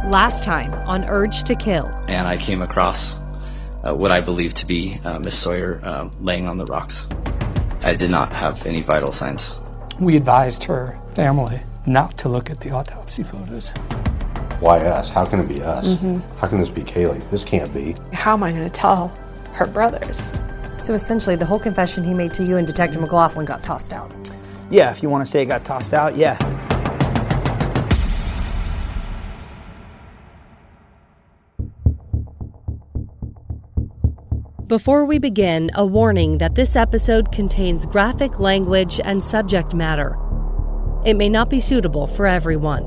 Last time on Urge to Kill. And I came across what I believe to be Miss Sawyer laying on the rocks. I did not have any vital signs. We advised her family not to look at the autopsy photos. Why us? How can it be us? Mm-hmm. How can this be Kaylee? This can't be. How am I going to tell her brothers? So essentially, the whole confession he made to you and Detective McLaughlin got tossed out. Yeah, if you want to say it got tossed out, yeah. Before we begin, a warning that this episode contains graphic language and subject matter. It may not be suitable for everyone.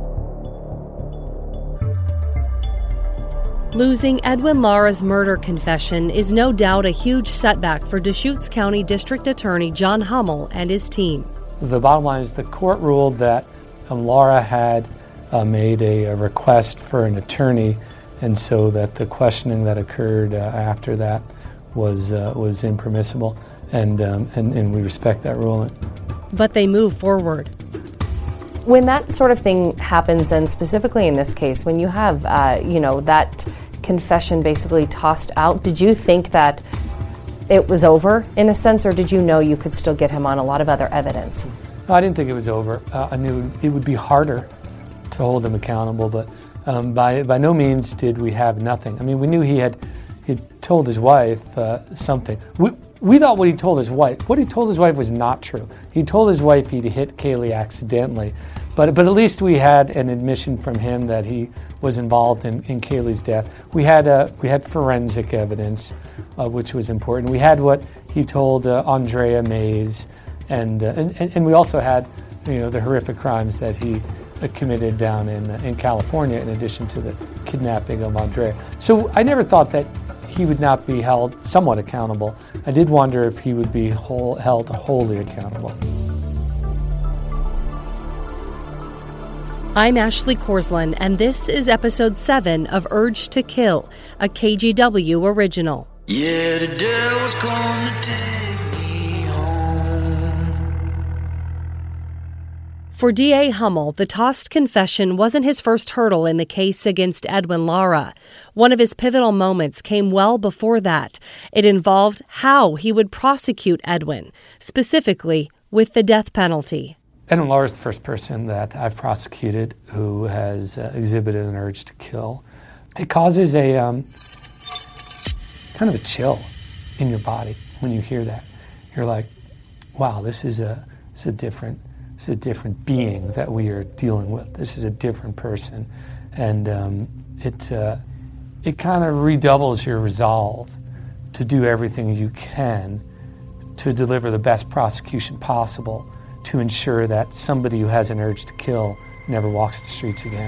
Losing Edwin Lara's murder confession is no doubt a huge setback for Deschutes County District Attorney John Hummel and his team. The bottom line is the court ruled that Lara had made a request for an attorney, and so that the questioning that occurred after that was impermissible, and we respect that ruling. But they move forward. When that sort of thing happens, and specifically in this case, when you have that confession basically tossed out, did you think that it was over in a sense, or did you know you could still get him on a lot of other evidence? No, I didn't think it was over. I knew it would be harder to hold him accountable, but by no means did we have nothing. I mean, we knew he had told his wife something. We thought what he told his wife was not true. He told his wife he'd hit Kaylee accidentally, but at least we had an admission from him that he was involved in Kaylee's death. We had forensic evidence, which was important. We had what he told Andrea Mays, and we also had the horrific crimes that he committed down in California, in addition to the kidnapping of Andrea. So I never thought that he would not be held somewhat accountable. I did wonder if he would be held wholly accountable. I'm Ashley Korsland, and this is episode 7 of Urge to Kill, a KGW original. Yeah, the devil's gonna take me home. For D.A. Hummel, the tossed confession wasn't his first hurdle in the case against Edwin Lara. One of his pivotal moments came well before that. It involved how he would prosecute Edwin, specifically with the death penalty. Edwin Lara is the first person that I've prosecuted who has exhibited an urge to kill. It causes a kind of a chill in your body when you hear that. You're like, wow, this is a different being that we are dealing with. This is a different person, and it kind of redoubles your resolve to do everything you can to deliver the best prosecution possible to ensure that somebody who has an urge to kill never walks the streets again.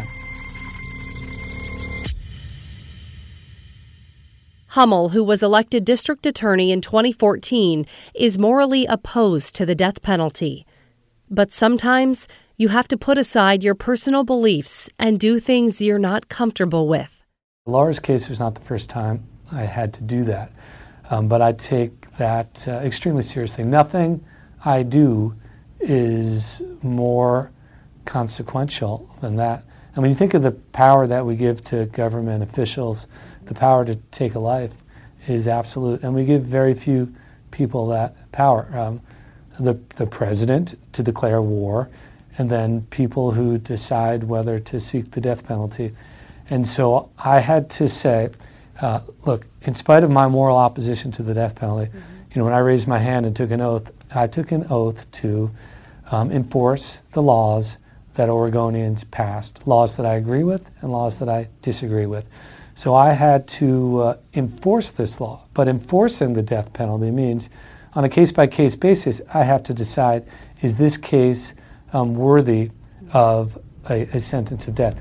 Hummel, who was elected district attorney in 2014, is morally opposed to the death penalty. But sometimes you have to put aside your personal beliefs and do things you're not comfortable with. Lara's case was not the first time I had to do that, but I take that extremely seriously. Nothing I do is more consequential than that. And when you think of the power that we give to government officials, the power to take a life is absolute, and we give very few people that power. The president to declare war, and then people who decide whether to seek the death penalty. And so I had to say, look, in spite of my moral opposition to the death penalty, when I raised my hand and took an oath, I took an oath to enforce the laws that Oregonians passed, laws that I agree with and laws that I disagree with. So I had to enforce this law. But enforcing the death penalty means, on a case-by-case basis, I have to decide, is this case worthy of a sentence of death?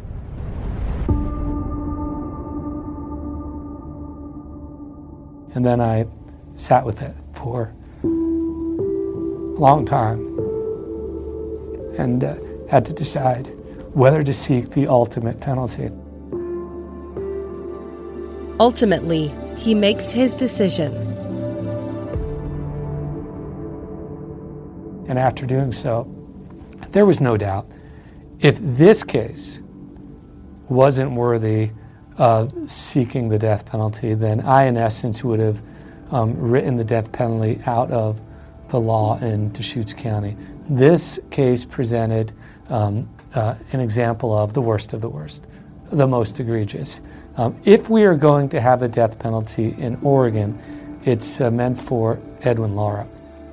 And then I sat with it for a long time and had to decide whether to seek the ultimate penalty. Ultimately, he makes his decision. And after doing so, there was no doubt, if this case wasn't worthy of seeking the death penalty, then I, in essence, would have written the death penalty out of the law in Deschutes County. This case presented an example of the worst, the most egregious. If we are going to have a death penalty in Oregon, it's meant for Edwin Lara.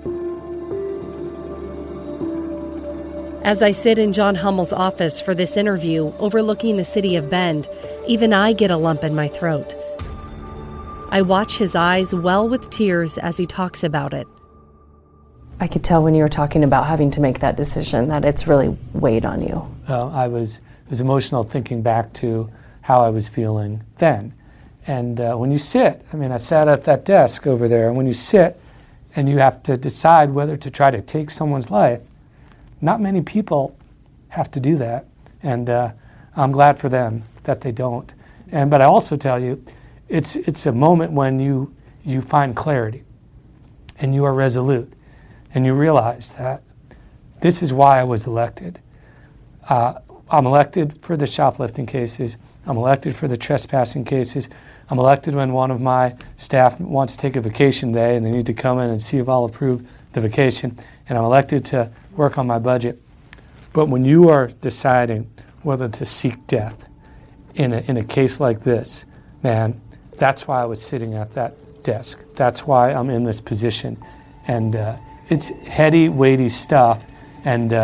As I sit in John Hummel's office for this interview overlooking the city of Bend, even I get a lump in my throat. I watch his eyes well with tears as he talks about it. I could tell when you were talking about having to make that decision that it's really weighed on you. It was emotional thinking back to how I was feeling then. And when you sit, I sat at that desk over there, and when you sit and you have to decide whether to try to take someone's life, not many people have to do that, and I'm glad for them that they don't. But I also tell you, it's a moment when you find clarity, and you are resolute, and you realize that this is why I was elected. I'm elected for the shoplifting cases. I'm elected for the trespassing cases. I'm elected when one of my staff wants to take a vacation day and they need to come in and see if I'll approve the vacation. And I'm elected to work on my budget. But when you are deciding whether to seek death in a case like this, man, that's why I was sitting at that desk. That's why I'm in this position. And it's heady, weighty stuff. And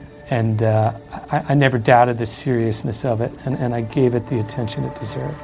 I never doubted the seriousness of it, and I gave it the attention it deserved.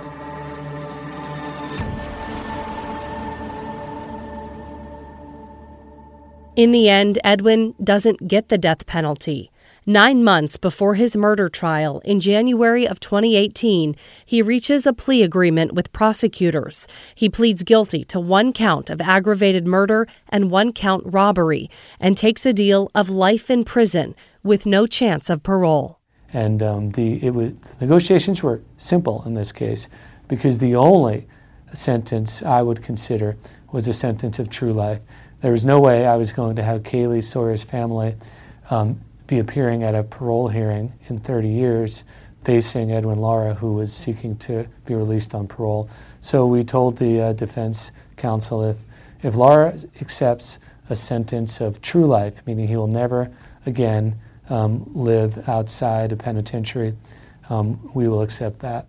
In the end, Edwin doesn't get the death penalty. 9 months before his murder trial in January of 2018, he reaches a plea agreement with prosecutors. He pleads guilty to 1 count of aggravated murder and 1 count robbery, and takes a deal of life in prison with no chance of parole. And negotiations were simple in this case, because the only sentence I would consider was a sentence of true life. There was no way I was going to have Kaylee Sawyer's family be appearing at a parole hearing in 30 years facing Edwin Lara, who was seeking to be released on parole. So we told the defense counsel if Lara accepts a sentence of true life, meaning he will never again live outside a penitentiary, we will accept that.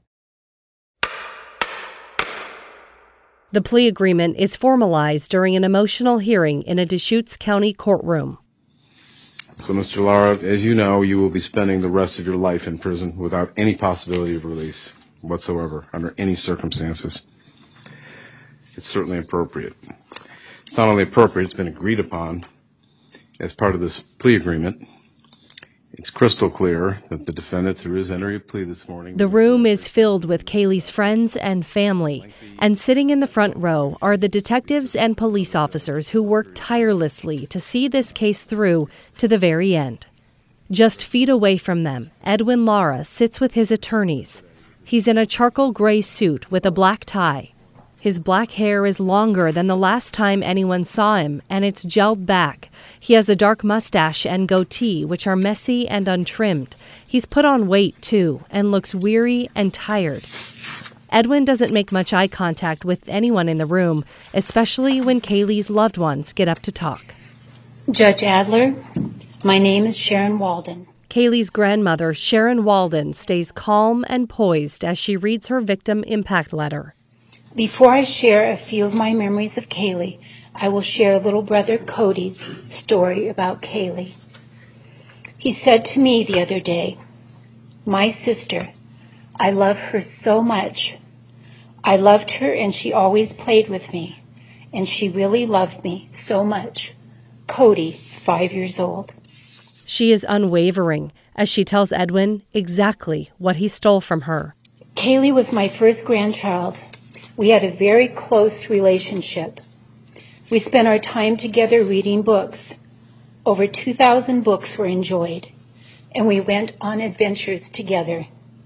The plea agreement is formalized during an emotional hearing in a Deschutes County courtroom. So, Mr. Lara, as you know, you will be spending the rest of your life in prison without any possibility of release whatsoever, under any circumstances. It's certainly appropriate. It's not only appropriate, it's been agreed upon as part of this plea agreement. It's crystal clear that the defendant, through his entry of plea this morning... The room is filled with Kaylee's friends and family, and sitting in the front row are the detectives and police officers who worked tirelessly to see this case through to the very end. Just feet away from them, Edwin Lara sits with his attorneys. He's in a charcoal gray suit with a black tie. His black hair is longer than the last time anyone saw him, and it's gelled back. He has a dark mustache and goatee, which are messy and untrimmed. He's put on weight, too, and looks weary and tired. Edwin doesn't make much eye contact with anyone in the room, especially when Kaylee's loved ones get up to talk. Judge Adler, my name is Sharon Walden. Kaylee's grandmother, Sharon Walden, stays calm and poised as she reads her victim impact letter. Before I share a few of my memories of Kaylee, I will share little brother Cody's story about Kaylee. He said to me the other day, "My sister, I love her so much. I loved her and she always played with me, and she really loved me so much." Cody, 5 years old. She is unwavering as she tells Edwin exactly what he stole from her. Kaylee was my first grandchild. We had a very close relationship. We spent our time together reading books. Over 2,000 books were enjoyed, and we went on adventures together.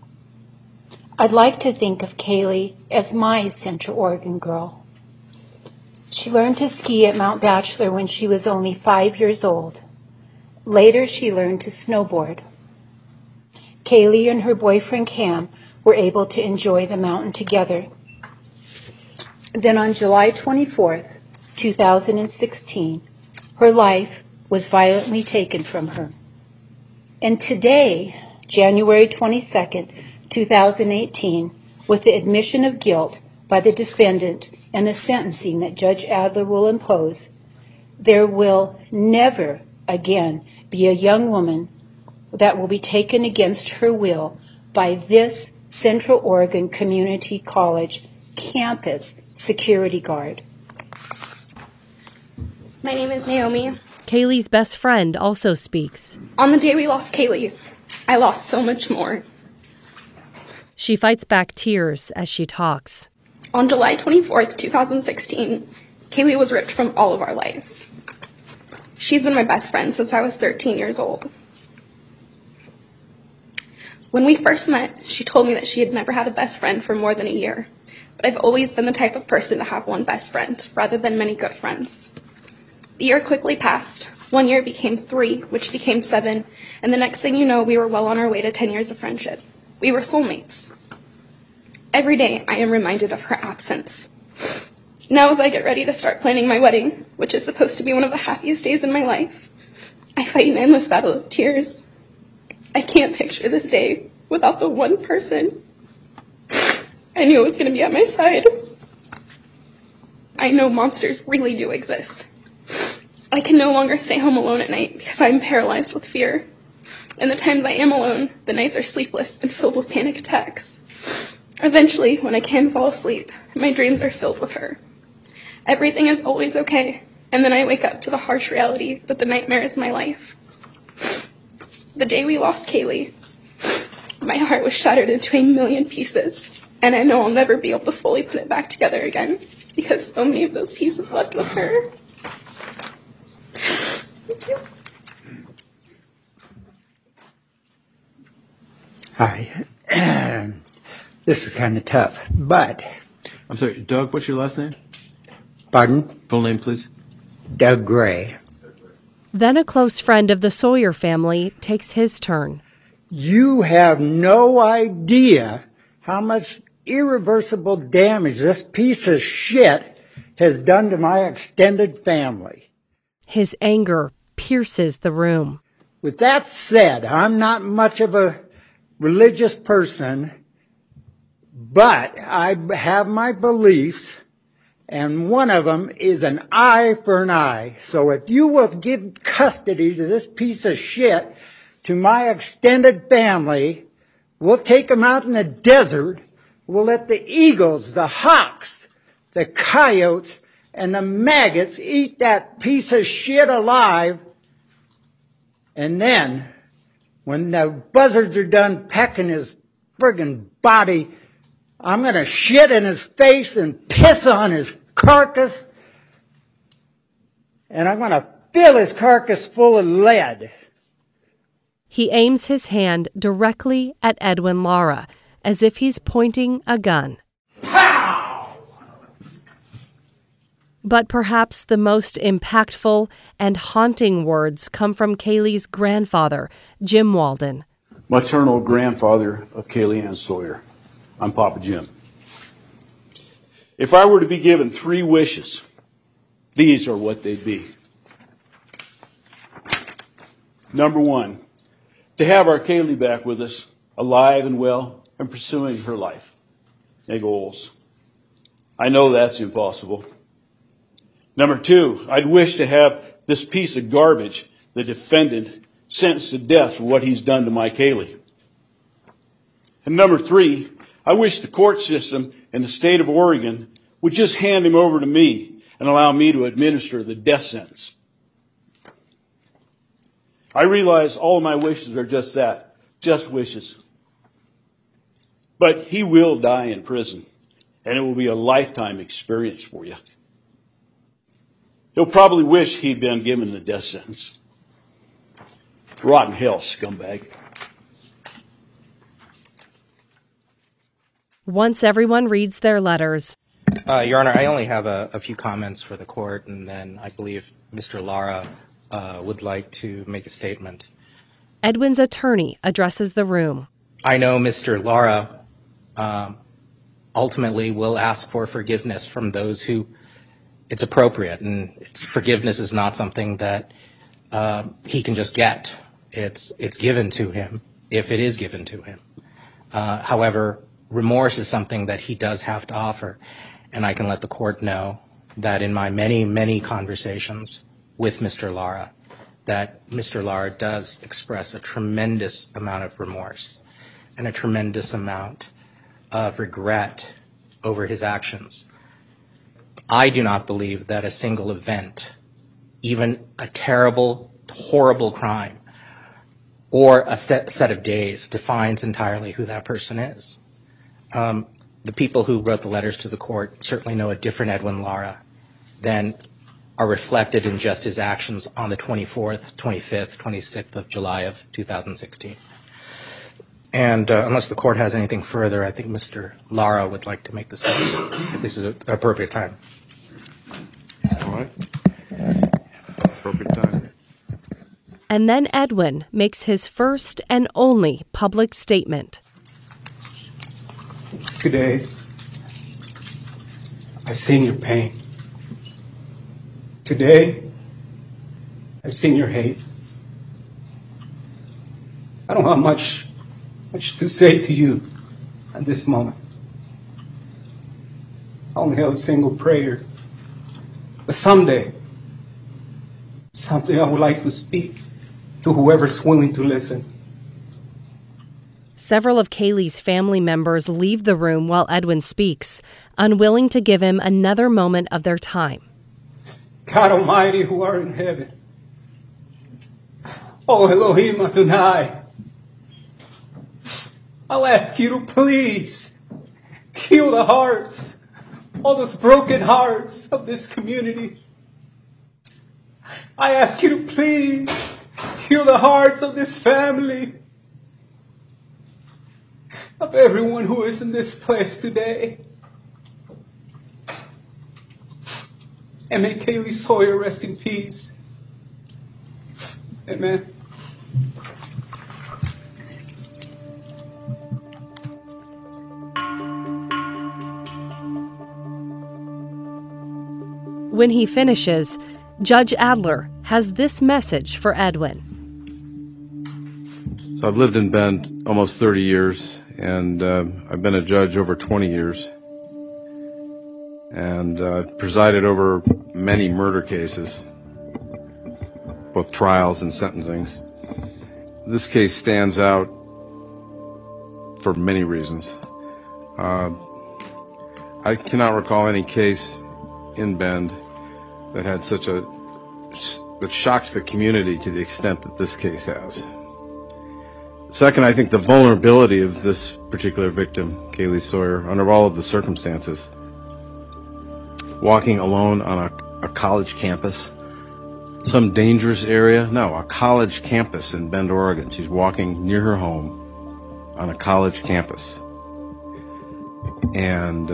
I'd like to think of Kaylee as my Central Oregon girl. She learned to ski at Mount Bachelor when she was only 5 years old. Later, she learned to snowboard. Kaylee and her boyfriend Cam were able to enjoy the mountain together. Then on July 24th, 2016, her life was violently taken from her. And today, January 22nd, 2018, with the admission of guilt by the defendant and the sentencing that Judge Adler will impose, there will never again be a young woman that will be taken against her will by this Central Oregon Community College campus security guard. My name is Naomi. Kaylee's best friend also speaks. On the day we lost Kaylee, I lost so much more. She fights back tears as she talks. On July 24th, 2016, Kaylee was ripped from all of our lives. She's been my best friend since I was 13 years old. When we first met, she told me that she had never had a best friend for more than a year, but I've always been the type of person to have one best friend rather than many good friends. The year quickly passed. 1 year became 3, which became 7, and the next thing you know, we were well on our way to 10 years of friendship. We were soulmates. Every day, I am reminded of her absence. Now as I get ready to start planning my wedding, which is supposed to be one of the happiest days in my life, I fight an endless battle of tears. I can't picture this day without the one person I knew was going to be at my side. I know monsters really do exist. I can no longer stay home alone at night because I'm paralyzed with fear. And the times I am alone, the nights are sleepless and filled with panic attacks. Eventually, when I can fall asleep, my dreams are filled with her. Everything is always okay, and then I wake up to the harsh reality that the nightmare is my life. The day we lost Kaylee, my heart was shattered into a million pieces, and I know I'll never be able to fully put it back together again because so many of those pieces left with her. Thank you. Hi. This is kind of tough, but... I'm sorry, Doug, what's your last name? Pardon? Full name, please. Doug Gray. Then a close friend of the Sawyer family takes his turn. You have no idea how much irreversible damage this piece of shit has done to my extended family. His anger pierces the room. With that said, I'm not much of a religious person, but I have my beliefs, and one of them is an eye for an eye. So if you will give custody to this piece of shit to my extended family, we'll take them out in the desert. We'll let the eagles, the hawks, the coyotes, and the maggots eat that piece of shit alive. And then, when the buzzards are done pecking his friggin' body, I'm going to shit in his face and piss on his carcass. And I'm going to fill his carcass full of lead. He aims his hand directly at Edwin Lara, as if he's pointing a gun. Pow! But perhaps the most impactful and haunting words come from Kaylee's grandfather, Jim Walden. Maternal grandfather of Kaylee Ann Sawyer. I'm Papa Jim. If I were to be given 3 wishes, these are what they'd be. Number 1, to have our Kaylee back with us, alive and well, and pursuing her life and goals. I know that's impossible. Number 2, I'd wish to have this piece of garbage, the defendant, sentenced to death for what he's done to my Kaylee. And number 3, I wish the court system in the state of Oregon would just hand him over to me and allow me to administer the death sentence. I realize all of my wishes are just that, just wishes. But he will die in prison, and it will be a lifetime experience for you. He'll probably wish he'd been given the death sentence. Rotten hell, scumbag. Once everyone reads their letters. Your Honor, I only have a few comments for the court, and then I believe Mr. Lara would like to make a statement. Edwin's attorney addresses the room. I know Mr. Lara ultimately will ask for forgiveness from those who it's appropriate. And forgiveness is not something that he can just get. It's given to him if it is given to him. However, remorse is something that he does have to offer. And I can let the court know that in my many, many conversations with Mr. Lara, that Mr. Lara does express a tremendous amount of remorse and a tremendous amount of regret over his actions. I do not believe that a single event, even a terrible, horrible crime, or a set of days defines entirely who that person is. The people who wrote the letters to the court certainly know a different Edwin Lara than are reflected in just his actions on the 24th, 25th, 26th of July of 2016. And unless the court has anything further, I think Mr. Lara would like to make the statement if this is an appropriate time. All right. Appropriate time. And then Edwin makes his first and only public statement. Today, I've seen your pain. Today, I've seen your hate. I don't have much to say to you at this moment. I only have a single prayer. But someday I would like to speak to whoever's willing to listen. Several of Kaylee's family members leave the room while Edwin speaks, unwilling to give him another moment of their time. God Almighty, who art in heaven, oh Elohim Adonai, I'll ask you to please heal the hearts, all those broken hearts of this community. I ask you to please heal the hearts of this family, of everyone who is in this place today. And may Kaylee Sawyer rest in peace. Amen. When he finishes, Judge Adler has this message for Edwin. So I've lived in Bend almost 30 years, and I've been a judge over 20 years. And presided over many murder cases, both trials and sentencings. This case stands out for many reasons. I cannot recall any case in Bend that had that shocked the community to the extent that this case has. Second, I think the vulnerability of this particular victim, Kaylee Sawyer, under all of the circumstances, walking alone on a college campus, some dangerous area. No, a college campus in Bend, Oregon. She's walking near her home on a college campus. And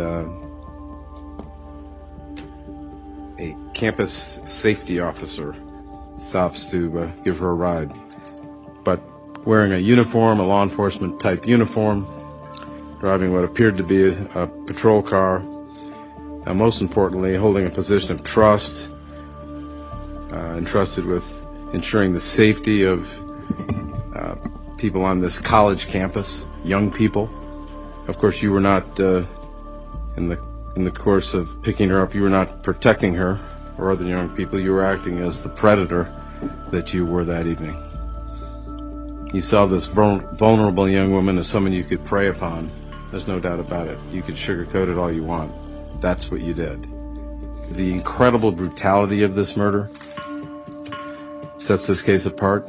a campus safety officer stops to give her a ride. But wearing a uniform, a law enforcement type uniform, driving what appeared to be a patrol car, and most importantly, holding a position of trust, entrusted with ensuring the safety of people on this college campus, young people. Of course, you were not, in the course of picking her up, you were not protecting her or other young people. You were acting as the predator that you were that evening. You saw this vulnerable young woman as someone you could prey upon. There's no doubt about it. You could sugarcoat it all you want. That's what you did. The incredible brutality of this murder sets this case apart.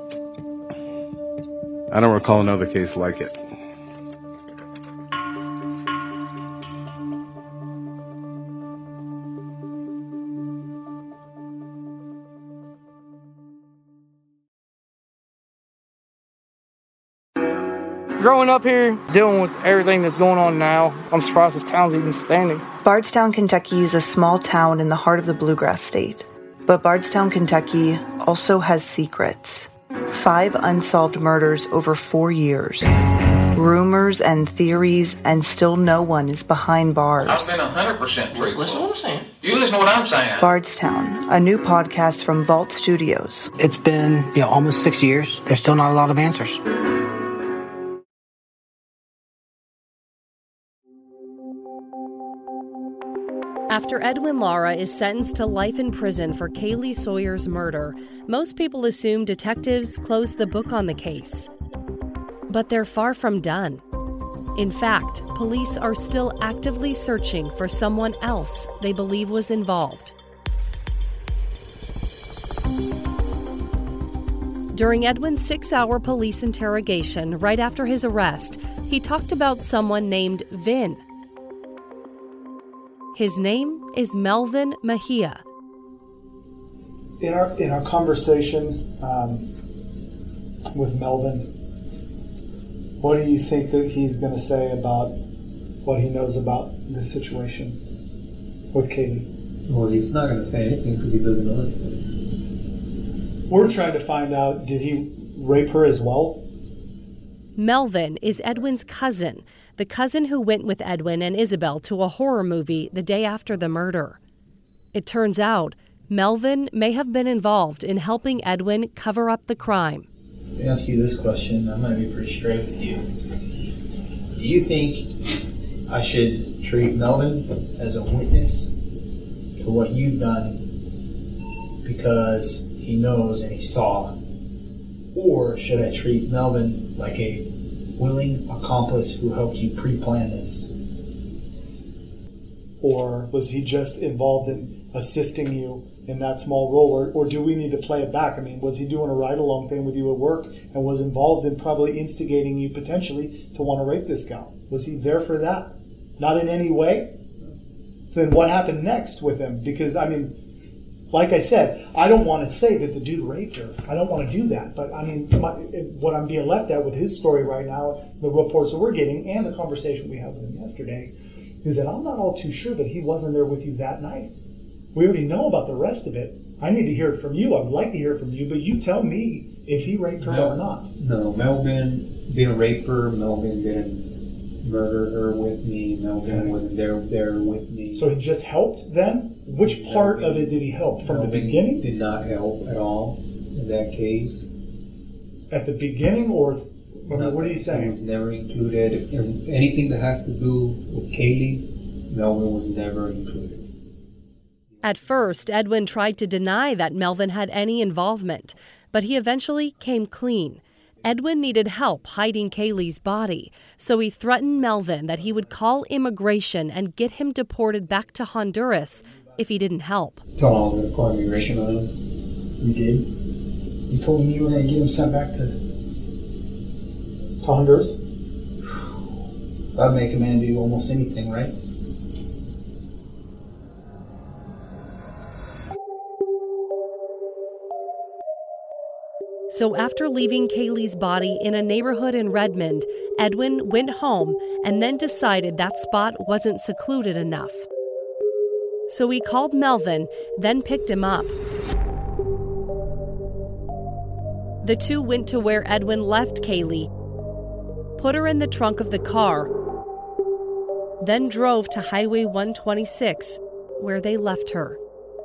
I don't recall another case like it. Growing up here, dealing with everything that's going on now, I'm surprised this town's even standing. Bardstown, Kentucky is a small town in the heart of the Bluegrass State. But Bardstown, Kentucky also has secrets. 5 unsolved murders over 4 years. Rumors and theories, and still no one is behind bars. I've been 100% truthful. Listen to what I'm saying. You listen to what I'm saying. Bardstown, a new podcast from Vault Studios. It's been almost 6 years. There's still not a lot of answers. After Edwin Lara is sentenced to life in prison for Kaylee Sawyer's murder, most people assume detectives closed the book on the case. But they're far from done. In fact, police are still actively searching for someone else they believe was involved. During Edwin's 6-hour police interrogation right after his arrest, he talked about someone named Vin. His name is Melvin Mejia. In our conversation with Melvin, what do you think that he's going to say about what he knows about this situation with Kaylee? Well, he's not going to say anything because he doesn't know anything. We're trying to find out, did he rape her as well? Melvin is Edwin's cousin, the cousin who went with Edwin and Isabel to a horror movie the day after the murder. It turns out Melvin may have been involved in helping Edwin cover up the crime. Let me ask you this question. I'm going to be pretty straight with you. Do you think I should treat Melvin as a witness to what you've done because he knows and he saw? Or should I treat Melvin like a willing accomplice who helped you pre-plan this? Or was he just involved in assisting you in that small role? Or do we need to play it back? I mean, was he doing a ride-along thing with you at work and was involved in probably instigating you potentially to want to rape this gal? Was he there for that? Not in any way? Then what happened next with him? Because, I mean, like I said, I don't want to say that the dude raped her. I don't want to do that. But, I mean, what I'm being left at with his story right now, the reports that we're getting, and the conversation we had with him yesterday, is that I'm not all too sure that he wasn't there with you that night. We already know about the rest of it. I need to hear it from you. I would like to hear it from you, but you tell me if he raped her or not. No, Melvin didn't rape her. Melvin didn't murder her with me. Melvin wasn't there with me. So he just helped then? Which part of it did he help? From the beginning? Did not help at all in that case. At the beginning, or what are you saying? He was never included in anything that has to do with Kaylee. Melvin was never included. At first, Edwin tried to deny that Melvin had any involvement, but he eventually came clean. Edwin needed help hiding Kaylee's body, so he threatened Melvin that he would call immigration and get him deported back to Honduras if he didn't help. Told him I was going to call immigration on him. You did? You told him you were going to get him sent back to Honduras? That'd make a man do almost anything, right? So after leaving Kaylee's body in a neighborhood in Redmond, Edwin went home and then decided that spot wasn't secluded enough. So he called Melvin, then picked him up. The two went to where Edwin left Kaylee, put her in the trunk of the car, then drove to Highway 126, where they left her.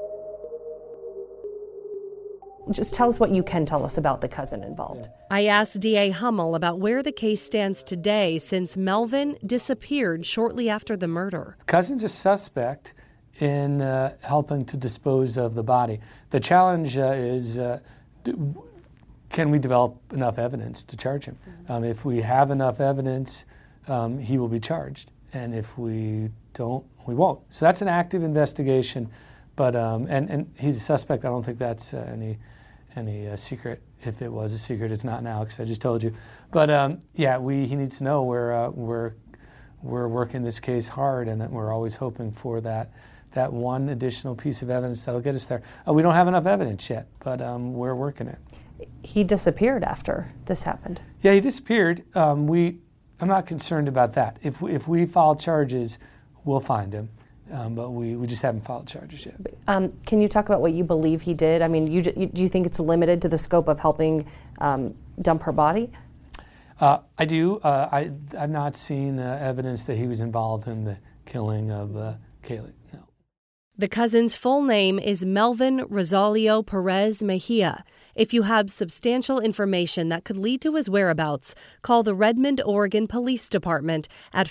Just tell us what you can tell us about the cousin involved. I asked D.A. Hummel about where the case stands today since Melvin disappeared shortly after the murder. Cousin's a suspect in helping to dispose of the body. The challenge is, can we develop enough evidence to charge him? If we have enough evidence, he will be charged. And if we don't, we won't. So that's an active investigation. But and he's a suspect. I don't think that's any secret. If it was a secret, it's not now because I just told you. But yeah, he needs to know we're working this case hard, and that we're always hoping for that one additional piece of evidence that'll get us there. We don't have enough evidence yet, but we're working it. He disappeared after this happened. Yeah, he disappeared. I'm not concerned about that. If we file charges, we'll find him. But we just haven't filed charges yet. Can you talk about what you believe he did? I mean, do you think it's limited to the scope of helping dump her body? I do. I've not seen evidence that he was involved in the killing of Kaylee. No. The cousin's full name is Melvin Rosalio Perez Mejia. If you have substantial information that could lead to his whereabouts, call the Redmond, Oregon Police Department at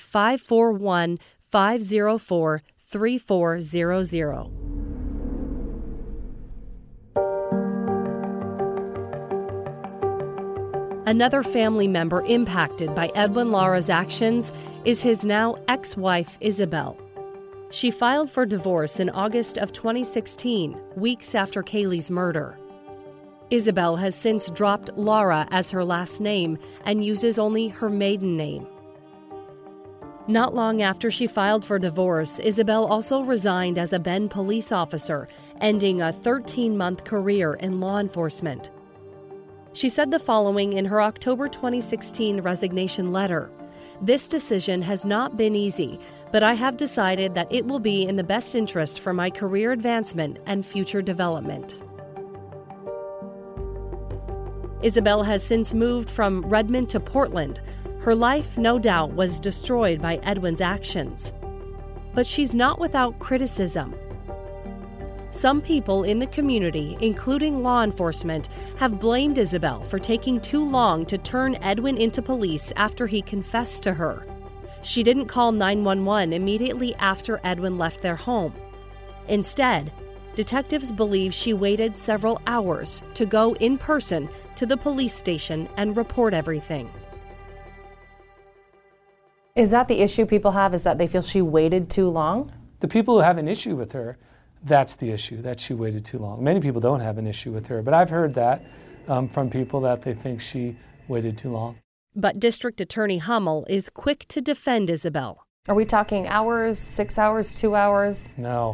541-504-3400. Another family member impacted by Edwin Lara's actions is his now ex-wife, Isabel. She filed for divorce in August of 2016, weeks after Kaylee's murder. Isabel has since dropped Lara as her last name and uses only her maiden name. Not long after she filed for divorce, Isabel also resigned as a Bend police officer, ending a 13-month career in law enforcement. She said the following in her October 2016 resignation letter: "This decision has not been easy, but I have decided that it will be in the best interest for my career advancement and future development." Isabel has since moved from Redmond to Portland. Her life, no doubt, was destroyed by Edwin's actions. But she's not without criticism. Some people in the community, including law enforcement, have blamed Isabel for taking too long to turn Edwin into police after he confessed to her. She didn't call 911 immediately after Edwin left their home. Instead, detectives believe she waited several hours to go in person to the police station and report everything. Is that the issue people have, is that they feel she waited too long? The people who have an issue with her, that's the issue, that she waited too long. Many people don't have an issue with her, but I've heard that from people that they think she waited too long. But District Attorney Hummel is quick to defend Isabel. Are we talking hours, 6 hours, 2 hours? No.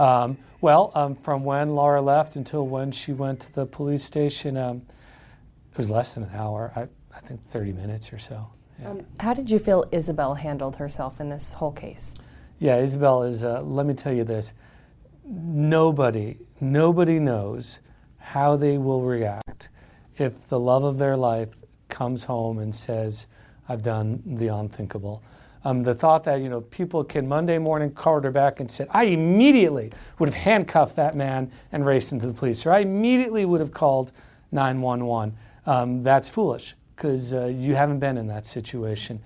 From when Lara left until when she went to the police station, it was less than an hour. I think 30 minutes or so. Yeah. How did you feel Isabel handled herself in this whole case? Yeah, Isabel is, let me tell you this, nobody knows how they will react if the love of their life comes home and says, I've done the unthinkable. The thought that, people can Monday morning quarterback and say, I immediately would have handcuffed that man and raced him to the police, or I immediately would have called 911. That's foolish, because you haven't been in that situation.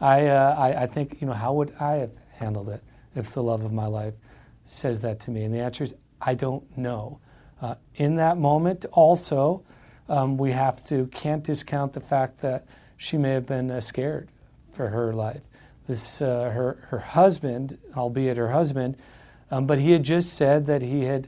I think, how would I have handled it if the love of my life says that to me? And the answer is, I don't know. In that moment, also, we can't discount the fact that she may have been scared for her life. Her husband, albeit her husband, but he had just said that he had,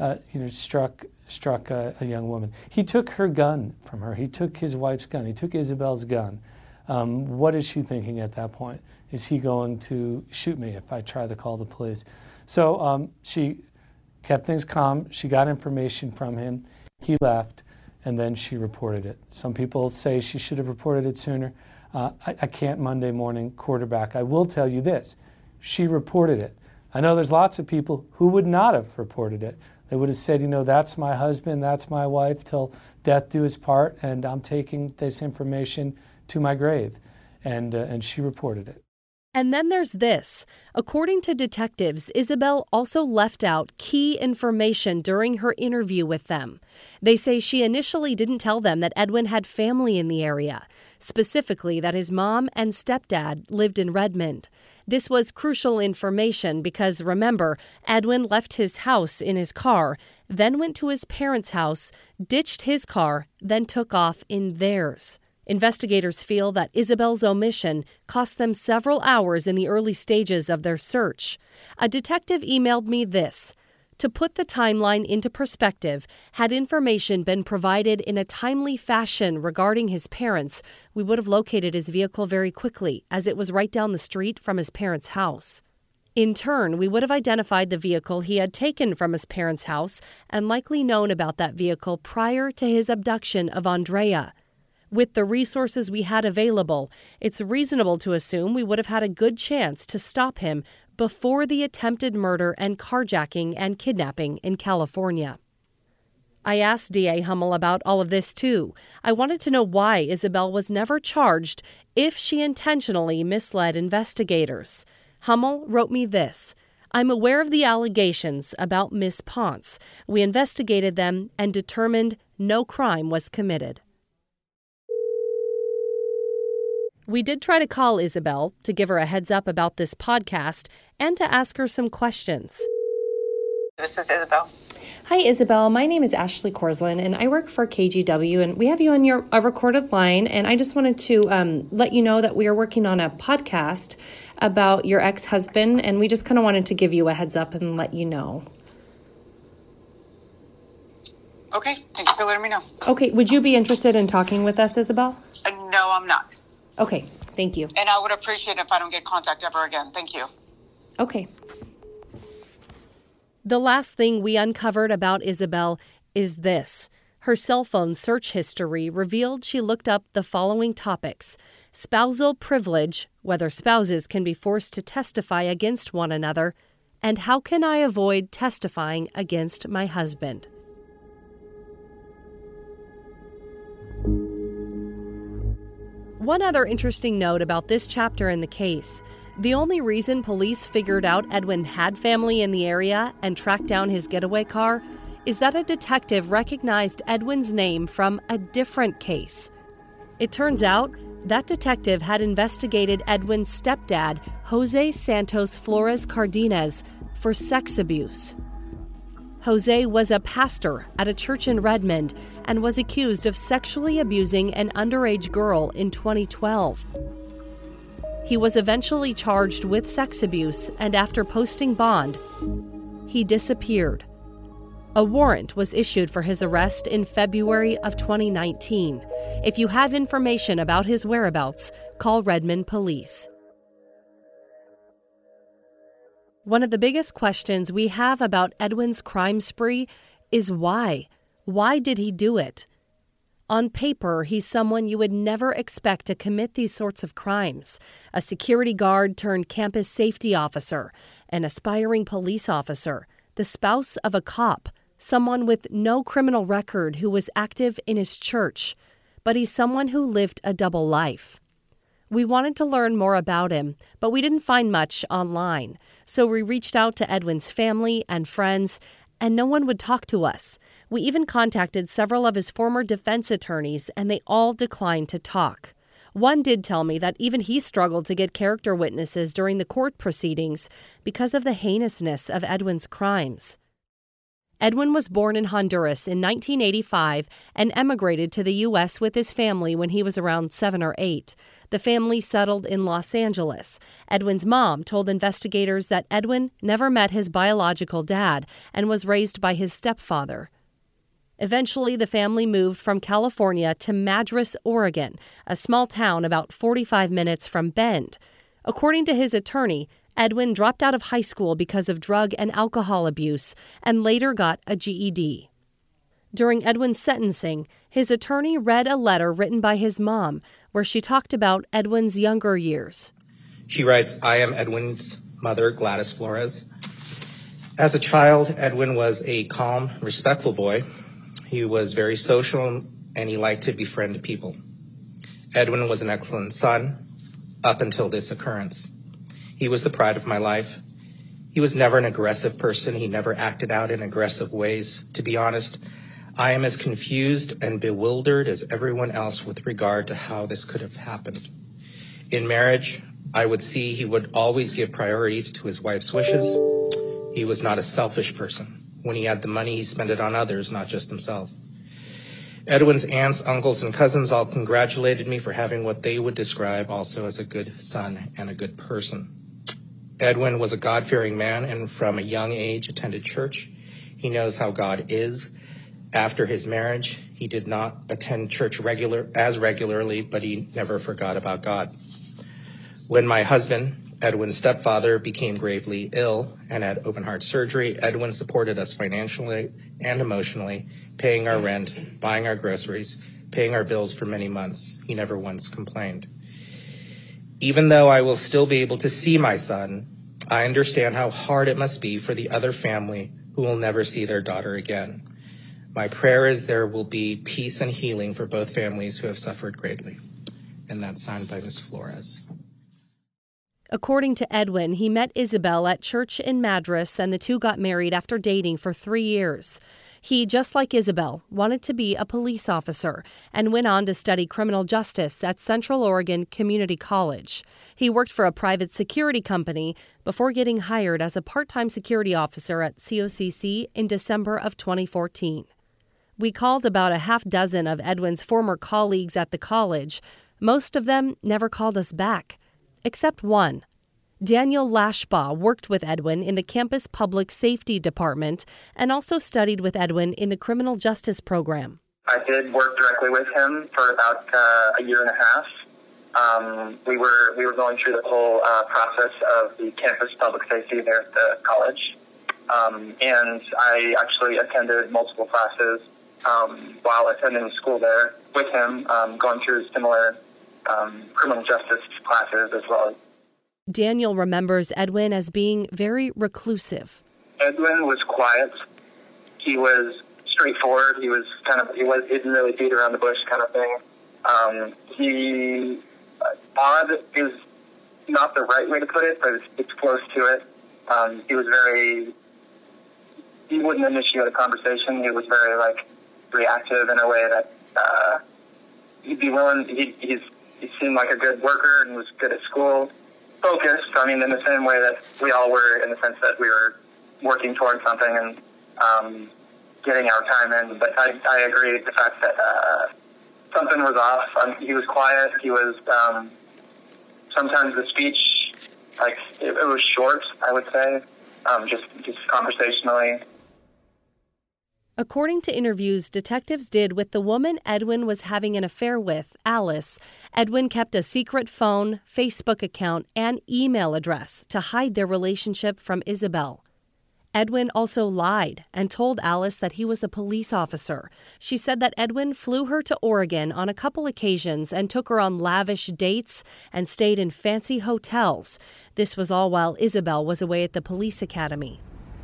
struck a young woman. He took her gun from her. He took his wife's gun. He took Isabel's gun. What is she thinking at that point? Is he going to shoot me if I try to call the police? So she kept things calm. She got information from him. He left, and then she reported it. Some people say she should have reported it sooner. I can't Monday morning quarterback. I will tell you this. She reported it. I know there's lots of people who would not have reported it. They would have said, that's my husband, that's my wife, till death do us part, and I'm taking this information to my grave. And she reported it. And then there's this. According to detectives, Isabel also left out key information during her interview with them. They say she initially didn't tell them that Edwin had family in the area, specifically that his mom and stepdad lived in Redmond. This was crucial information because, remember, Edwin left his house in his car, then went to his parents' house, ditched his car, then took off in theirs. Investigators feel that Isabel's omission cost them several hours in the early stages of their search. A detective emailed me this. To put the timeline into perspective, had information been provided in a timely fashion regarding his parents, we would have located his vehicle very quickly, as it was right down the street from his parents' house. In turn, we would have identified the vehicle he had taken from his parents' house and likely known about that vehicle prior to his abduction of Andrea. With the resources we had available, it's reasonable to assume we would have had a good chance to stop him before the attempted murder and carjacking and kidnapping in California. I asked D.A. Hummel about all of this, too. I wanted to know why Isabel was never charged if she intentionally misled investigators. Hummel wrote me this: I'm aware of the allegations about Miss Ponce. We investigated them and determined no crime was committed. We did try to call Isabel to give her a heads up about this podcast and to ask her some questions. This is Isabel. Hi, Isabel. My name is Ashley Korslin, and I work for KGW, and we have you on a recorded line, and I just wanted to let you know that we are working on a podcast about your ex-husband, and we just kind of wanted to give you a heads up and let you know. Okay, thank you for letting me know. Okay, would you be interested in talking with us, Isabel? No, I'm not. Okay, thank you. And I would appreciate it if I don't get contact ever again. Thank you. Okay. The last thing we uncovered about Isabel is this. Her cell phone search history revealed she looked up the following topics: spousal privilege, whether spouses can be forced to testify against one another, and how can I avoid testifying against my husband. One other interesting note about this chapter in the case: the only reason police figured out Edwin had family in the area and tracked down his getaway car is that a detective recognized Edwin's name from a different case. It turns out that detective had investigated Edwin's stepdad, Jose Santos Flores Cardenas, for sex abuse. Jose was a pastor at a church in Redmond and was accused of sexually abusing an underage girl in 2012. He was eventually charged with sex abuse, and after posting bond, he disappeared. A warrant was issued for his arrest in February of 2019. If you have information about his whereabouts, call Redmond Police. One of the biggest questions we have about Edwin's crime spree is why? Why did he do it? On paper, he's someone you would never expect to commit these sorts of crimes. A security guard turned campus safety officer, an aspiring police officer, the spouse of a cop, someone with no criminal record who was active in his church. But he's someone who lived a double life. We wanted to learn more about him, but we didn't find much online. So we reached out to Edwin's family and friends, and no one would talk to us. We even contacted several of his former defense attorneys, and they all declined to talk. One did tell me that even he struggled to get character witnesses during the court proceedings because of the heinousness of Edwin's crimes. Edwin was born in Honduras in 1985 and emigrated to the U.S. with his family when he was around 7 or 8. The family settled in Los Angeles. Edwin's mom told investigators that Edwin never met his biological dad and was raised by his stepfather. Eventually, the family moved from California to Madras, Oregon, a small town about 45 minutes from Bend. According to his attorney, Edwin dropped out of high school because of drug and alcohol abuse and later got a GED. During Edwin's sentencing, his attorney read a letter written by his mom where she talked about Edwin's younger years. She writes, I am Edwin's mother, Gladys Flores. As a child, Edwin was a calm, respectful boy. He was very social and he liked to befriend people. Edwin was an excellent son up until this occurrence. He was the pride of my life. He was never an aggressive person. He never acted out in aggressive ways. To be honest, I am as confused and bewildered as everyone else with regard to how this could have happened. In marriage, I would see he would always give priority to his wife's wishes. He was not a selfish person. When he had the money, he spent it on others, not just himself. Edwin's aunts, uncles, and cousins all congratulated me for having what they would describe also as a good son and a good person. Edwin was a God-fearing man and from a young age attended church. He knows how God is. After his marriage, he did not attend church regularly, but he never forgot about God. When my husband, Edwin's stepfather, became gravely ill and had open heart surgery, Edwin supported us financially and emotionally, paying our rent, buying our groceries, paying our bills for many months. He never once complained. Even though I will still be able to see my son, I understand how hard it must be for the other family who will never see their daughter again. My prayer is there will be peace and healing for both families who have suffered greatly. And that's signed by Ms. Flores. According to Edwin, he met Isabel at church in Madras, and the two got married after dating for 3 years. He, just like Isabel, wanted to be a police officer and went on to study criminal justice at Central Oregon Community College. He worked for a private security company before getting hired as a part-time security officer at COCC in December of 2014. We called about a half dozen of Edwin's former colleagues at the college. Most of them never called us back, except one. Daniel Lashbaugh worked with Edwin in the campus public safety department and also studied with Edwin in the criminal justice program. I did work directly with him for about a year and a half. We were going through the whole process of the campus public safety there at the college. And I actually attended multiple classes while attending school there with him, going through similar criminal justice classes as well. Daniel remembers Edwin as being very reclusive. Edwin was quiet. He was straightforward. He didn't really beat around the bush kind of thing. Odd is not the right way to put it, but it's close to it. He wouldn't initiate a conversation. He was very reactive in a way that he'd be willing. He seemed like a good worker and was good at school. Focused, in the same way that we all were, in the sense that we were working towards something and getting our time in. But I agree with the fact that something was off. He was quiet. He was, sometimes the speech, it was short, I would say, just conversationally. According to interviews detectives did with the woman Edwin was having an affair with, Alice, Edwin kept a secret phone, Facebook account, and email address to hide their relationship from Isabel. Edwin also lied and told Alice that he was a police officer. She said that Edwin flew her to Oregon on a couple occasions and took her on lavish dates and stayed in fancy hotels. This was all while Isabel was away at the police academy.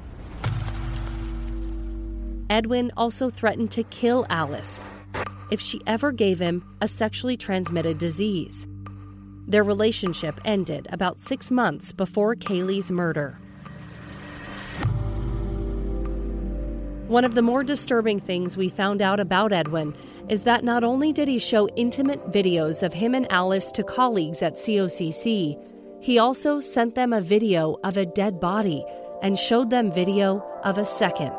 Edwin also threatened to kill Alice if she ever gave him a sexually transmitted disease. Their relationship ended about 6 months before Kaylee's murder. One of the more disturbing things we found out about Edwin is that not only did he show intimate videos of him and Alice to colleagues at COCC, he also sent them a video of a dead body and showed them video of a second.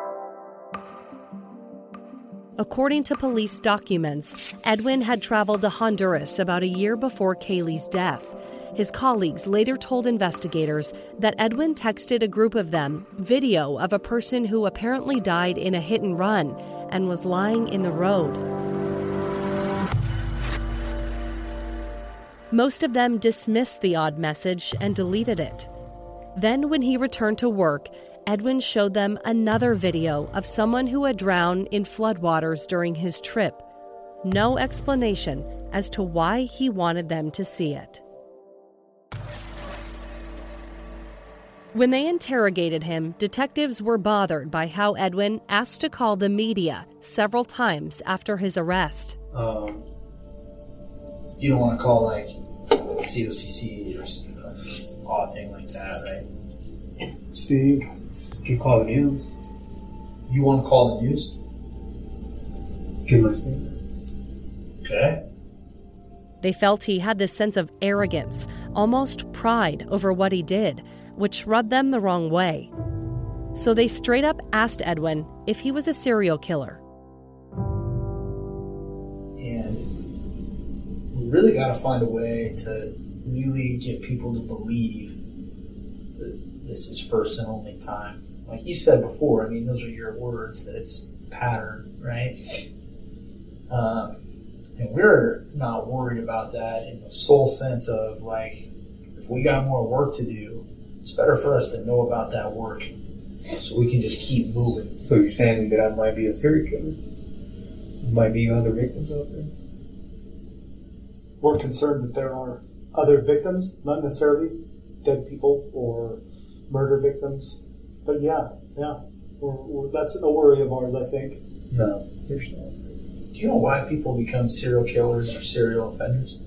According to police documents, Edwin had traveled to Honduras about a year before Kaylee's death. His colleagues later told investigators that Edwin texted a group of them video of a person who apparently died in a hit and run and was lying in the road. Most of them dismissed the odd message and deleted it. Then, when he returned to work, Edwin showed them another video of someone who had drowned in floodwaters during his trip. No explanation as to why he wanted them to see it. When they interrogated him, detectives were bothered by how Edwin asked to call the media several times after his arrest. You don't want to call COCC or some odd thing like that, right? Steve. You can call the news. You want to call the news? Give my statement. Okay. They felt he had this sense of arrogance, almost pride over what he did, which rubbed them the wrong way. So they straight up asked Edwin if he was a serial killer. And we really got to find a way to really get people to believe that this is first and only time. Like you said before, those are your words, that it's pattern, right? And we're not worried about that in the sole sense of, if we got more work to do, it's better for us to know about that work so we can just keep moving. So you're saying that I might be a serial killer? Might be other victims out there? We're concerned that there are other victims, not necessarily dead people or murder victims. But yeah, that's a worry of ours, I think. No, there's no. Do you know why people become serial killers or serial offenders?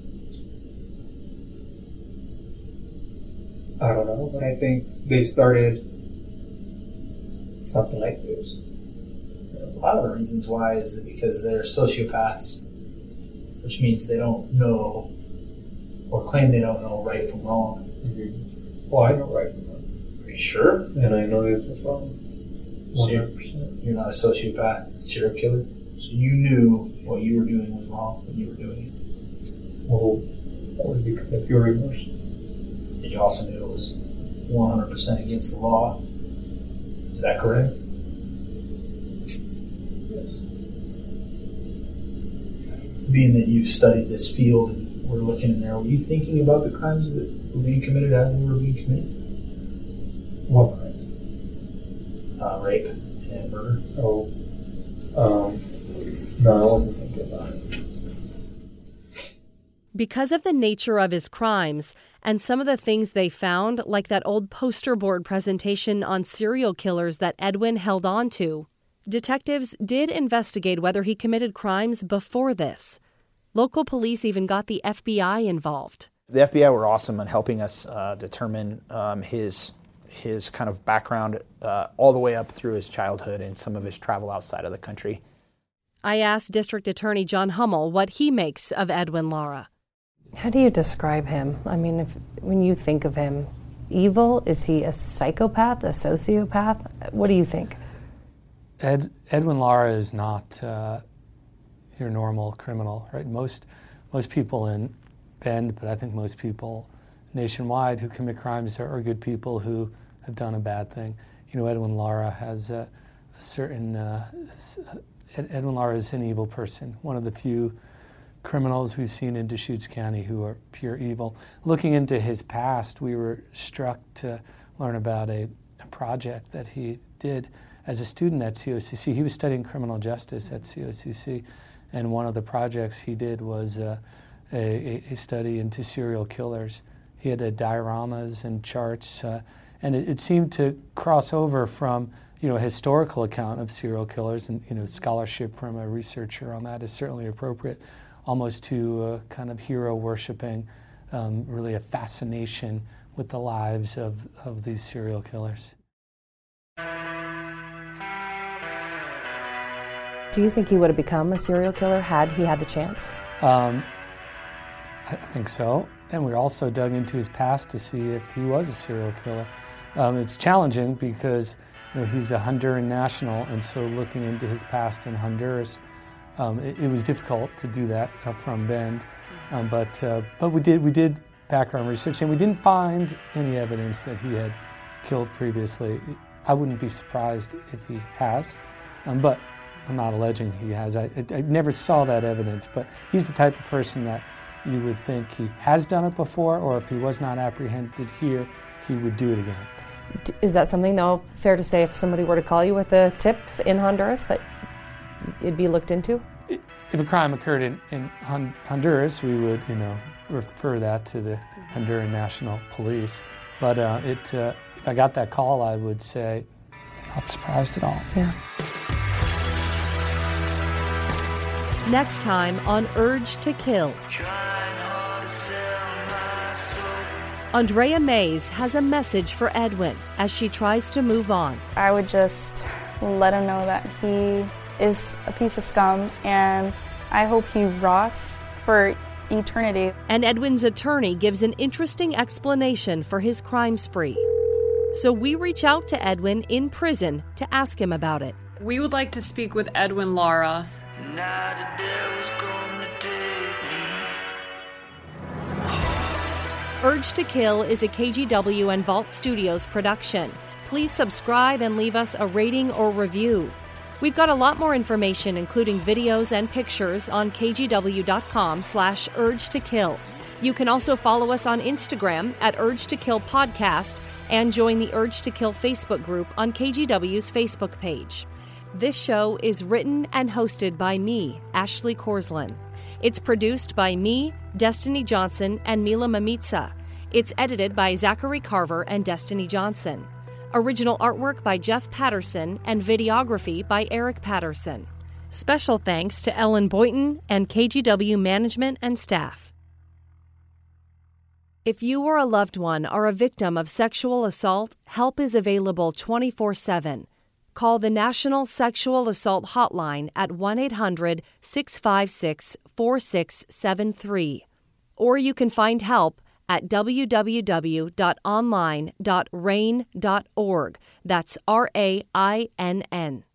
I don't know, but I think they started something like this. A lot of the reasons why is that because they're sociopaths, which means they don't know or claim they don't know right from wrong. Mm-hmm. Well, I know right from wrong. Are you sure? And I know this was wrong. 100%. You're not a sociopath, serial killer? So you knew what you were doing was wrong when you were doing it? Well, that was because I feel remorse. And you also knew it was 100% against the law. Is that correct? Yes. Being that you've studied this field and we're looking in there, were you thinking about the crimes that were being committed as they were being committed? What crimes? Rape and murder. Oh. No, I wasn't thinking about it. Because of the nature of his crimes and some of the things they found, like that old poster board presentation on serial killers that Edwin held on to, detectives did investigate whether he committed crimes before this. Local police even got the FBI involved. The FBI were awesome in helping us determine his kind of background all the way up through his childhood and some of his travel outside of the country. I asked District Attorney John Hummel what he makes of Edwin Lara. How do you describe him? I mean, when you think of him, evil? Is he a psychopath, a sociopath? What do you think? Edwin Lara is not your normal criminal, right? Most people in Bend, but I think most people nationwide who commit crimes are good people who have done a bad thing. You know, Edwin Lara has a certain... Edwin Lara is an evil person, one of the few criminals we've seen in Deschutes County who are pure evil. Looking into his past, we were struck to learn about a project that he did as a student at COCC. He was studying criminal justice at COCC, and one of the projects he did was a study into serial killers. He had dioramas and charts, and it seemed to cross over from a historical account of serial killers, and scholarship from a researcher on that is certainly appropriate, almost to kind of hero worshiping, really a fascination with the lives of these serial killers. Do you think he would have become a serial killer had he had the chance? I think so. And we also dug into his past to see if he was a serial killer. It's challenging because he's a Honduran national, and so looking into his past in Honduras, it was difficult to do that from Bend. But we did background research, and we didn't find any evidence that he had killed previously. I wouldn't be surprised if he has, but I'm not alleging he has. I never saw that evidence, but he's the type of person that you would think he has done it before, or if he was not apprehended here, he would do it again. Is that something, though, fair to say if somebody were to call you with a tip in Honduras that it'd be looked into? If a crime occurred in Honduras, we would, refer that to the Honduran National Police. But if I got that call, I would say, not surprised at all. Yeah. Next time on Urge to Kill. Andrea Mays has a message for Edwin as she tries to move on. I would just let him know that he is a piece of scum, and I hope he rots for eternity. And Edwin's attorney gives an interesting explanation for his crime spree. So we reach out to Edwin in prison to ask him about it. We would like to speak with Edwin Lara. Urge to Kill is a KGW and Vault Studios production. Please subscribe and leave us a rating or review. We've got a lot more information, including videos and pictures, on kgw.com/Urge to Kill. You can also follow us on Instagram at Urge to Kill Podcast and join the Urge to Kill Facebook group on KGW's Facebook page. This show is written and hosted by me, Ashley Korslin. It's produced by me, Destiny Johnson, and Mila Mamitsa. It's edited by Zachary Carver and Destiny Johnson. Original artwork by Jeff Patterson and videography by Eric Patterson. Special thanks to Ellen Boynton and KGW management and staff. If you or a loved one are a victim of sexual assault, help is available 24/7. Call the National Sexual Assault Hotline at 1-800-656-4673. Or you can find help at www.online.rainn.org. That's RAINN.